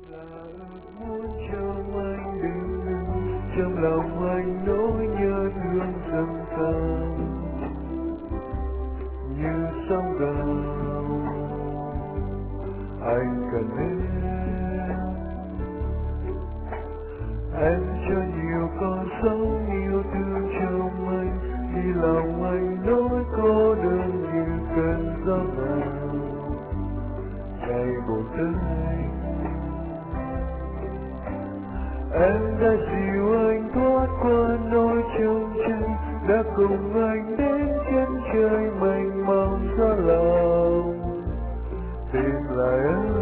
Muốn trong anh đừng ngừng, trong lòng anh nỗi nhớ thương dâng cao như sóng gào. Anh cần em cho nhiều con sóng yêu thương trong anh, khi lòng anh nỗi cô đơn như cơn gió vào ngày buồn tới. Em đã dìu anh thoát qua nỗi trông tranh, đã cùng anh đến chân trời mênh mông gió lòng, tìm lại anh.